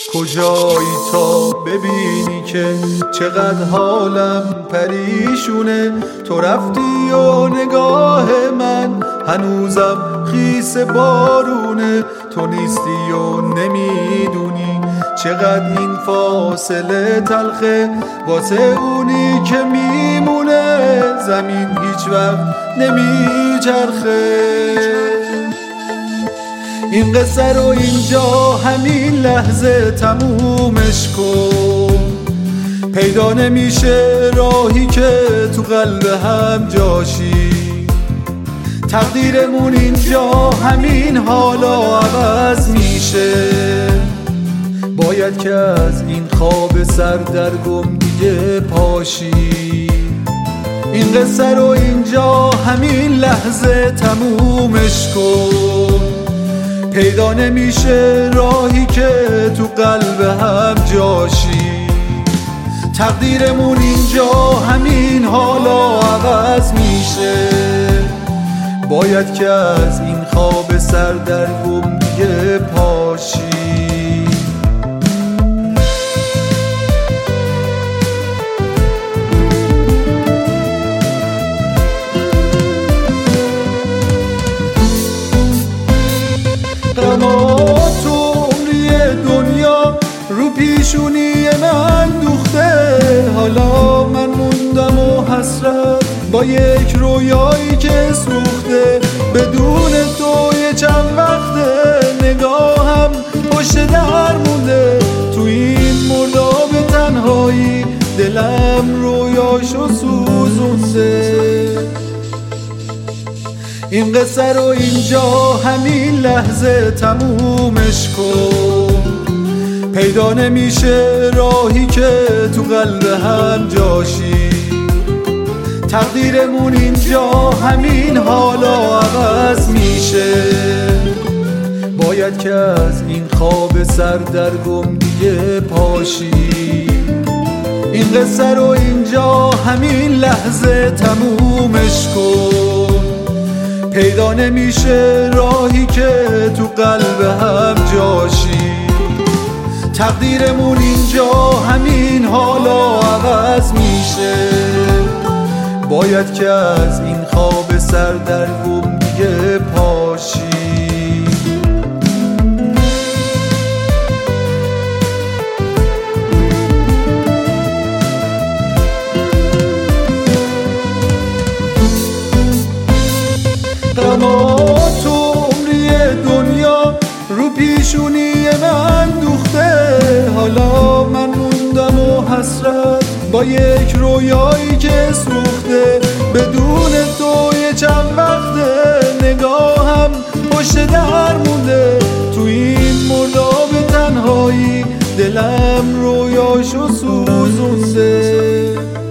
کجایی تا ببینی که چقدر حالم پریشونه؟ تو رفتی و نگاه من هنوزم خیس بارونه. تو نیستی و نمیدونی چقدر این فاصله تلخه واسه اونی که میمونه. زمین هیچ وقت نمیچرخه. این قصه رو اینجا همین لحظه تمومش کن. پیدا نمیشه راهی که تو قلب هم جاشی. تقدیرمون اینجا همین حالا عوض میشه. باید که از این خواب سردرگم دیگه پاشی. این قصه رو اینجا همین لحظه تمومش کن. پیدا نمیشه راهی که تو قلب هم جاشی. تقدیرمون اینجا همین حالا عوض میشه. باید که از این خواب سردرگم دیگه پاشی. غمات و عمری دنیا رو پیشونی من دوخته. حالا من موندم و حسرت با یک رویایی که سوخته. بدون تو یه چند وقته نگاهم پشت در مونده. تو این مرداب تنهایی دلم رویاشو سوزونده. این قصه رو اینجا همین لحظه تمومش کن. پیدا نمیشه راهی که تو قلب هم جاشی. تقدیرمون اینجا همین حالا عوض میشه. باید که از این خواب سردرگم دیگه پاشی. این قصه رو اینجا همین لحظه تمومش کن. پیدا نمیشه راهی که تو قلب هم جاشی. تقدیرمون اینجا همین حالا عوض میشه. باید که از این خواب سردرگم دیگه پاشی. غمات و عمری دنیا رو پیشونی من دوخته. حالا من موندم و حسرت با یک رویایی که سوخته. بدون تو یه چند وقته نگاهم پشت در مونده. تو این مرداب تنهایی دلم رویاشو سوزونده.